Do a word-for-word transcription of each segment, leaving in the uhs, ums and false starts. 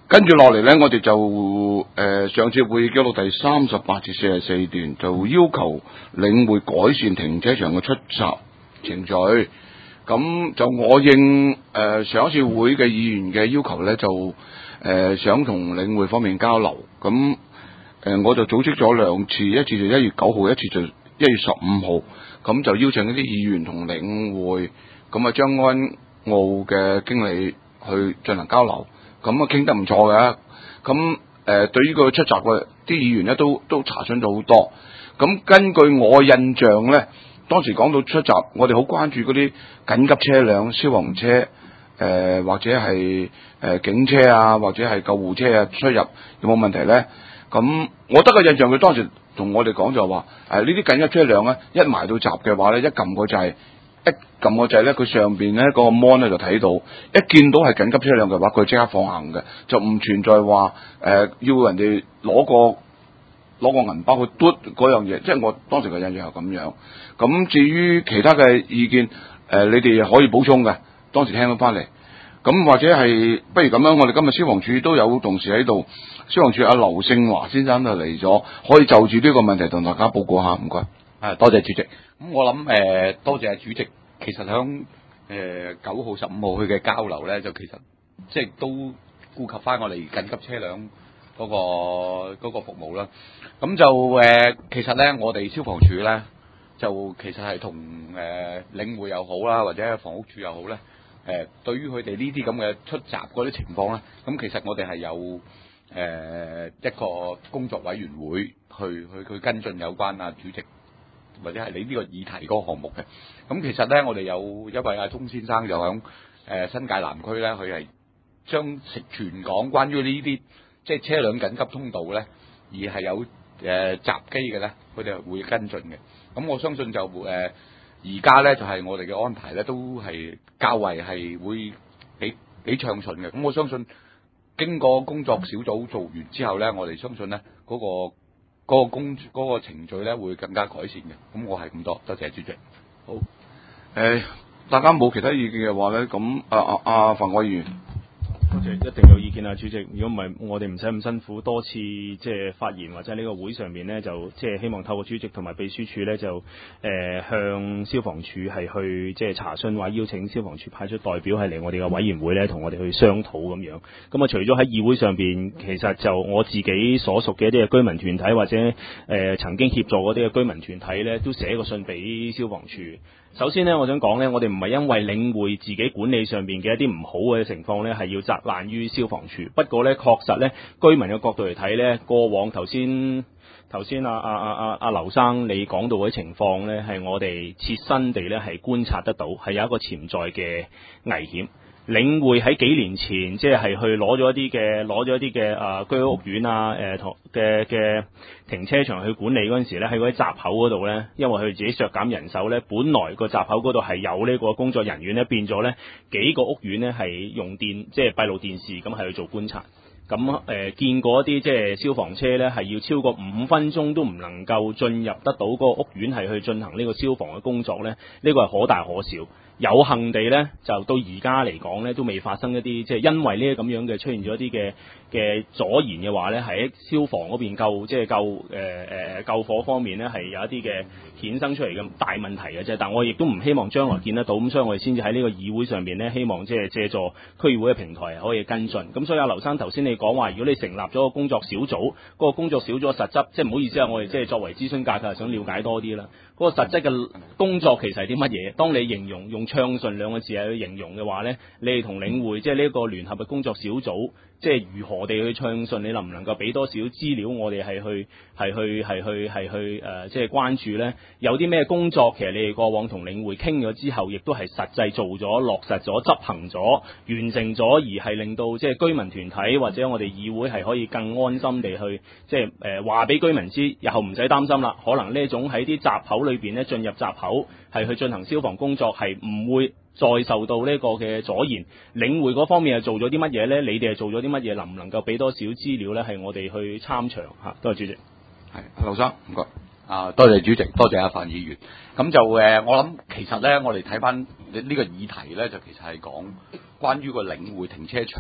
跟住落嚟咧，我哋就誒、呃、上次會議記錄第三十八至四十四段，就要求領會改善停車場嘅出閘程序。咁就我應誒、呃、上一次會嘅議員嘅要求咧，就誒、呃、想同領會方面交流。咁誒、呃、我就組織咗兩次，一次就一月九號，一次就一月十五號。咁就邀請一啲議員同領會，咁啊將軍澳嘅經理去進行交流。咁啊傾得唔錯嘅。咁誒、呃、對於個出閘嘅啲議員咧，都都查詢咗好多。咁根據我印象咧，當時講到出閘，我哋好關注嗰啲緊急車輛、消防車，誒、呃、或者係誒、呃、警車啊，或者係救護車啊出入有冇問題咧？咁我得個印象，佢當時同我哋講就話，誒呢啲緊急車輛咧，一埋到閘嘅話咧，一撳個掣，一撳個掣咧，佢上邊咧嗰個 mon 咧就睇到，一見到係緊急車輛嘅話，佢即刻放行嘅，就唔存在話誒、呃、要人哋攞個攞個銀包去嘟嗰樣嘢，即係我當時嘅印象係咁樣。咁至於其他嘅意見，誒、呃、你哋可以補充嘅，當時聽到翻嚟。咁或者係不如咁樣，我哋今日消防處都有同事喺度，消防處阿劉勝華先生就嚟咗，可以就住呢個問題同大家報告下，唔該。 啊，多謝主席。咁我諗誒、呃，多謝主席。其實響誒九號、十五號去嘅交流咧，就其實即係都顧及翻我哋緊急車輛嗰、那個那個服務啦。咁就誒、呃，其實咧，我哋消防處咧，就其實係同誒領會又好啦，或者房屋處又好咧。誒、呃，對於佢哋呢啲咁嘅出閘嗰啲情況咧，咁其實我哋係有誒、呃、一個工作委員會去去去跟進有關啊主席或者係你呢個議題嗰個項目嘅。咁其實咧，我哋有一位阿鐘先生就響誒、呃、新界南區咧，佢係將全港關於呢啲即係車輛緊急通道咧，而係有誒閘機嘅咧，佢哋係會跟進嘅。咁我相信就誒。呃而家咧就係、是、我哋嘅安排咧，都係較為係會幾幾暢順嘅。咁我相信經過工作小組做完之後咧，我哋相信咧嗰、那個嗰、那個工嗰、那個程序咧會更加改善嘅。咁我係咁多，多謝主席。 好，誒、呃，大家冇其他意見嘅話咧，咁啊啊啊范國議員。 多謝，一定有意見啊，主席。如果唔係，我哋唔使咁辛苦多次即係發言，或者呢個會上面呢，就即係希望透過主席同埋秘書處呢，就誒、呃、向消防處係去即係查詢，或邀請消防處派出代表係嚟我哋嘅委員會呢，同我哋去商討咁樣。咁啊，除咗喺議會上邊，其實就我自己所屬嘅一啲嘅居民團體或者誒、呃、曾經協助嗰啲嘅居民團體呢，都寫個信俾消防處。首先呢，我想講呢，我哋唔係因為領會自己管理上邊嘅一啲唔好嘅情況呢，係要責難於消防處。不過呢，確實呢，居民嘅角度嚟睇呢，過往頭先頭先阿阿阿阿阿劉生你講到嘅情況呢，係我哋切身地呢係觀察得到，係有一個潛在嘅危險。領會喺幾年前，即係去攞咗一啲嘅攞咗一啲嘅啊居屋苑啊誒同嘅嘅停車場去管理嗰陣時咧，喺嗰啲閘口嗰度咧，因為佢自己削減人手咧，本來個閘口嗰度係有呢個工作人員咧，變咗咧幾個屋苑咧係用電即係閉路電視咁係去做觀察。咁誒、呃、見過一啲即係消防車咧，係要超過五分鐘都唔能夠進入得到嗰個屋苑係去進行呢個消防嘅工作咧，呢、呢個係可大可小。有幸地咧，就到而家嚟講咧，都未發生一啲即係因為呢啲咁樣嘅出現咗一啲嘅嘅阻延嘅話咧，喺消防嗰邊救即係救誒誒、呃、救火方面咧，係有一啲嘅衍生出嚟嘅大問題嘅啫。但我亦都唔希望將來見得到，咁所以我哋先至喺呢個議會上邊咧，希望即係借助區議會嘅平台可以跟進。咁所以阿劉生頭先你講話，如果你成立咗個工作小組，嗰、那個工作小組嘅實質，即係唔好意思啊，我哋即係作為諮詢界嘅，想了解多啲啦。嗰、那個實質嘅工作其實係啲乜嘢？當你形容用暢順兩個字去形容嘅話咧，你哋同領會即係呢一個聯合嘅工作小組，即係如何地去暢順？你能唔能夠俾多少資料我哋係去係去係去係去誒、呃，即係關注咧？有啲咩工作其實你哋過往同領會傾咗之後，亦都係實際做咗、落實咗、執行咗、完成咗，而係令到即係居民團體或者我哋議會係可以更安心地去即係誒話俾居民知，日後唔使擔心啦。可能呢種喺啲閘口裏邊咧，進入閘口係去進行消防工作，係唔會再受到呢個嘅阻延。領會嗰方面係做咗啲乜嘢咧？你哋係做咗啲乜嘢？能唔能夠俾多少資料咧？係我哋去參詳嚇。多謝主席。 係劉生，唔該。 啊，多謝主席，多謝阿范議員。咁就誒、呃，我諗其實咧，我哋睇翻呢個議題咧，就其實係講關於個領會停車場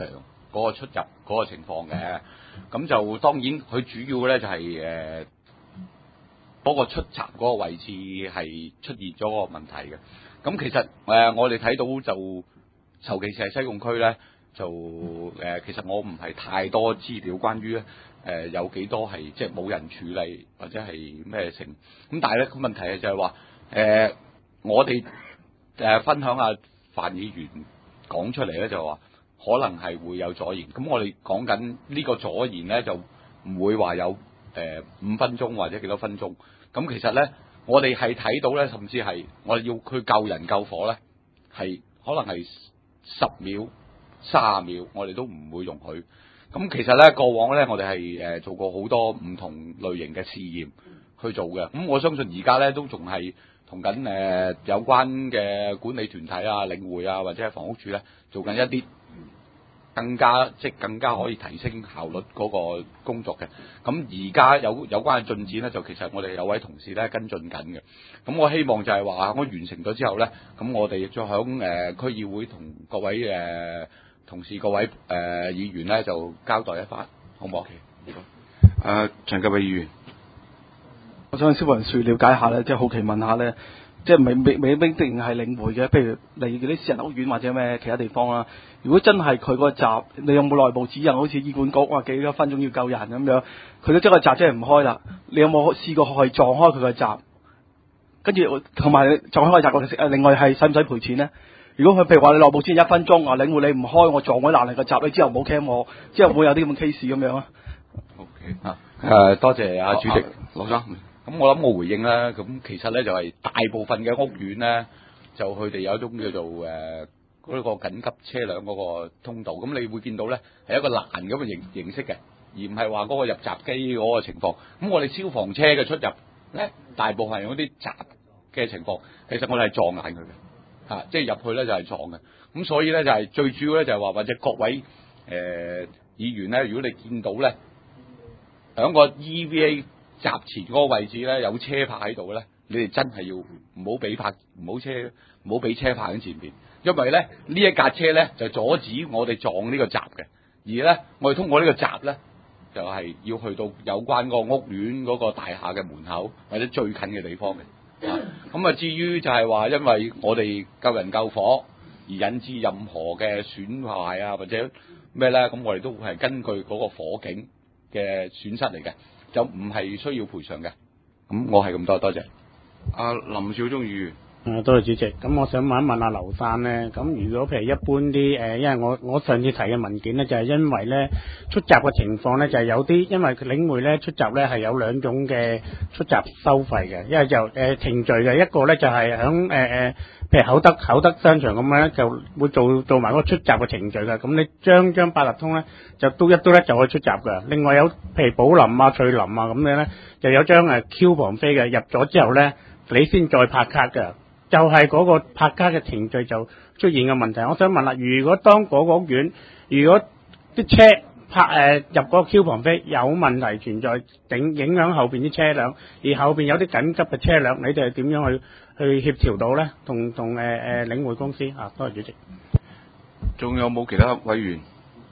嗰個出入嗰個情況嘅。咁就當然佢主要咧就係誒嗰個出閘嗰個位置係出現咗個問題嘅。咁其實誒、呃、我哋睇到就，尤其是係西貢區咧，就誒、呃、其實我唔係太多資料關於咧誒、呃、有幾多係即係冇人處理或者係咩成。咁但係咧個問題係就係話誒我哋誒、呃、分享下范議員講出嚟咧就話可能係會有阻延。咁我哋講緊呢個阻延咧就唔會話有誒五分鐘或者幾多分鐘。咁其實咧。我哋係睇到咧，甚至係我哋要去救人救火咧，係可能係十秒、三十秒，我哋都唔會容許。咁其實咧，過往咧，我哋係誒做過好多唔同類型嘅試驗去做嘅。咁我相信而家咧都仲係同緊誒有關嘅管理團體啊、領會啊，或者係房屋署咧做緊一啲更加即係更加可以提升效率嗰個工作嘅。咁而家有有關嘅進展咧，就其實我哋有位同事咧跟進緊嘅。咁我希望就係話我完成咗之後咧，咁我哋亦再響誒區議會同各位誒、呃、同事、各位誒、呃、議員咧就交代一番，好唔好？ 誒，陳吉偉議員， 我想消防處了解下咧，即係好奇問下咧。即係未未未必定係領匯嘅，譬如嚟嗰啲私人屋苑或者咩其他地方啦。如果真係佢個閘，你有冇內部指引？好似醫管局話幾多分鐘要救人咁樣，佢都將個閘真係唔開啦。你有冇試過去撞開佢個閘？跟住同埋撞開個閘，誒另外係使唔使賠錢咧？如果佢譬如話你內部指引一分鐘，啊領匯你唔開，我撞開爛你個閘，你之後冇 cam 我，之後會有啲咁嘅 case 咁樣啊 ？OK 啊，誒多謝啊主席， 羅生。 咁我諗我回應啦，咁其實咧就係、是、大部分嘅屋苑咧，就佢哋有一種叫做誒嗰、呃那個緊急車輛嗰個通道，咁你會見到咧係一個欄咁嘅形形式嘅，而唔係話嗰個入閘機嗰個情況。咁我哋消防車嘅出入咧，大部分係嗰啲閘嘅情況，其實我哋係撞眼佢嘅，嚇、啊，即係入去咧就係撞嘅。咁所以咧就係、是、最主要咧就係話，或者各位誒、呃、議員咧，如果你見到咧響個 E V A閘前嗰個位置咧有車泊喺度咧，你哋真係要唔好俾泊，唔好車，唔好俾車泊喺前邊，因為咧呢一架車咧就阻止我哋撞呢個閘嘅，而咧我哋通過呢個閘咧就係、是、要去到有關個屋苑嗰個大廈嘅門口或者最近嘅地方嘅。咁啊，至於就係話因為我哋救人救火而引致任何嘅損壞啊或者咩咧，咁我哋都會係根據嗰個火警嘅損失嚟嘅。就唔係需要賠償嘅，咁我係咁多，多謝。 阿林少忠議員， 誒，多謝主席。咁我想問一問阿劉生咧，咁如果譬如一般啲誒，因為我我上次提嘅文件咧，就係、是、因為咧出閘嘅情況咧，就係、是、有啲因為領匯咧出閘咧係有兩種嘅出閘收費嘅，一係就誒、呃、程序嘅，一個咧就係響誒誒，譬如厚德厚德商場咁樣咧，就會做做埋嗰個出閘嘅程序嘅。咁你張張八達通咧，就嘟一嘟咧就可以出閘嘅。另外有譬如寶林啊、翠林啊咁樣咧，就有張誒 coupon 飛嘅，入咗之後咧，你先再拍卡嘅。就係嗰個拍卡嘅程序就出現嘅問題。我想問啦，如果當嗰個屋苑，如果啲車拍誒、呃、入嗰個 coupon 飛有問題存在，影影響後邊啲車輛，而後邊有啲緊急嘅車輛，你哋係點樣去去協調到咧？同同誒誒領匯公司啊，多謝主席。 仲有冇其他委員？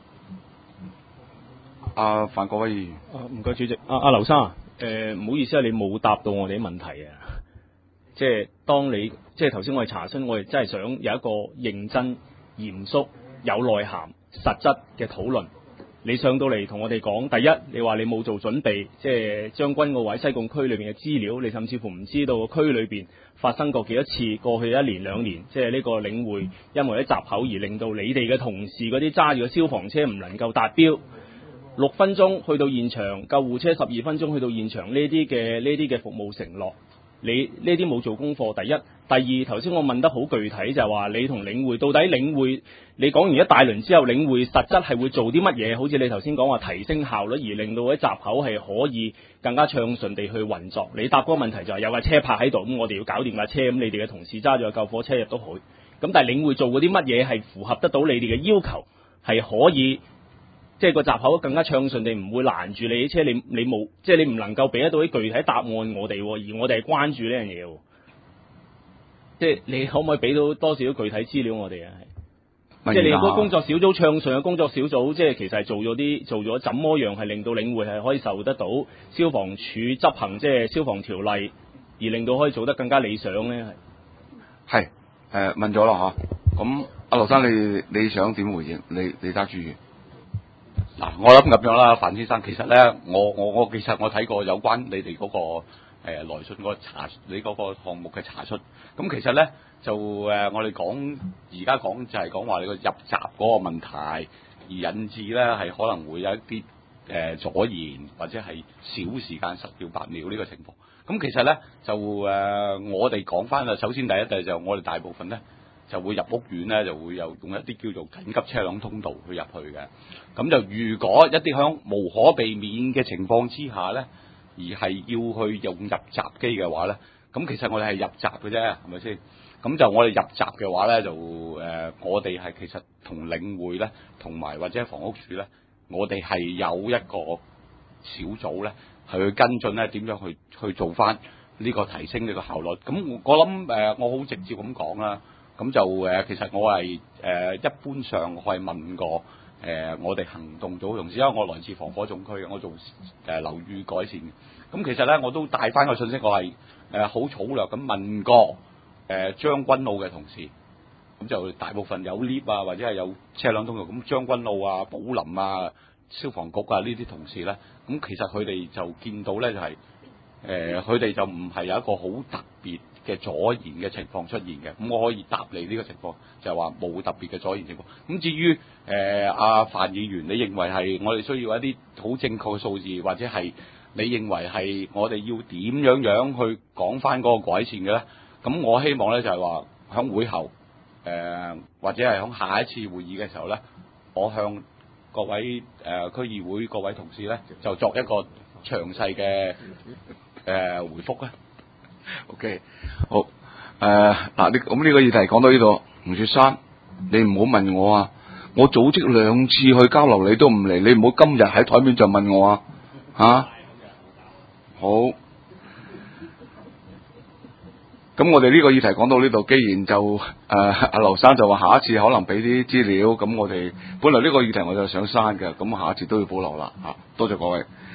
阿、啊、范國威議員。 唔該主席。阿阿劉生，誒唔好意思啊，你冇答到我哋啲問題啊。即係當你即係頭先我哋查詢，我哋真係想有一個認真、嚴肅、有內涵、實質嘅討論。你上到嚟同我哋講，第一，你話你冇做準備，即係將軍澳位西貢區裏邊嘅資料，你甚至乎唔知道個區裏邊發生過幾多次，過去一年兩年，即係呢個領匯因為啲閘口而令到你哋嘅同事嗰啲揸住個消防車唔能夠達標。六分鐘去到現場，救護車十二分鐘去到現場，呢啲嘅呢啲嘅服務承諾。你呢啲冇做功課，第一，第二，頭先我問得好具體，就係話你同領匯到底領匯，你講完一大輪之後，領匯實質係會做啲乜嘢？好似你頭先講話提升效率，而令到啲閘口係可以更加暢順地去運作。你答嗰個問題就係有架車泊喺度，咁我哋要搞掂架車，咁你哋嘅同事揸住個救火車入到去，咁但係領匯做嗰啲乜嘢係符合得到你哋嘅要求，係可以？即係個閘口更加暢順地唔會攔住你啲車，你你冇，即係你唔能夠俾得到啲具體答案我哋，而我哋係關注呢樣嘢。即係你可唔可以俾到多少具體資料我哋啊？ 即係你個工作小組暢順嘅工作小組，即係其實係做咗啲做咗怎麼樣係令到領會係可以受得到消防處執行即係消防條例，而令到可以做得更加理想咧？ 係誒、呃、問咗啦嚇，咁阿劉生你你想點回應？你你揸主意。 嗱，我諗咁樣啦，范先生，其實咧，我我我其實我睇過有關你哋嗰、那個誒、呃、來信個查，你嗰個項目嘅查出，咁其實咧就誒、呃、我哋講而家講就係講話你個入閘嗰個問題，而引致咧係可能會有一啲誒、呃、阻延或者係少時間十秒八秒呢個情況。咁其實咧就誒、呃、我哋講翻啦，首先第一就係我哋大部分咧。就會入屋苑咧，就會有用一啲叫做緊急車輛通道去入去嘅。咁就如果一啲響無可避免嘅情況之下咧，而係要去用入閘機嘅話咧，咁其實我哋係入閘嘅啫，係咪先？咁就我哋入閘嘅話咧，就誒、呃、我哋係其實同領會咧，同埋或者房屋署咧，我哋係有一個小組咧，係去跟進咧點樣去去做翻呢個提升呢個效率。咁我諗誒、呃，我好直接咁講啦。咁就誒、呃，其實我係誒、呃、一般上我係問過誒、呃，我哋行動組同事，因為我來自防火總區嘅，我做誒、呃、樓宇改善嘅。咁其實咧，我都帶翻個信息，我係誒好粗略咁問過誒、呃、將軍澳嘅同事，咁就大部分有 lift 啊，或者係有車輛通道。咁將軍澳啊、寶林啊、消防局啊呢啲同事咧，咁其實佢哋就見到咧就係、是、誒，佢、呃、哋就唔係有一個好特別嘅阻延嘅情況出現嘅，咁我可以答你呢個情況，就係話冇特別嘅阻延情況。咁至於誒阿范議員，你認為係我哋需要一啲好正確嘅數字，或者係你認為係我哋要點樣樣去講翻嗰個改善嘅咧？咁我希望咧就係話響會後誒、呃，或者係響下一次會議嘅時候咧，我向各位誒、呃、區議會各位同事咧，就作一個詳細嘅誒回覆咧。 OK， 好，誒、呃，嗱，呢咁呢個議題講到呢度，吳雪山，你唔好問我啊，我組織兩次去交流你都唔嚟，你唔好今日喺台面就問我啊，吓、啊，好，咁我哋呢個議題講到呢度，既然就誒阿劉生就話下一次可能俾啲資料，咁我哋本來呢個議題我就想刪嘅，咁下一次都要保留啦，吓、啊，多謝各位。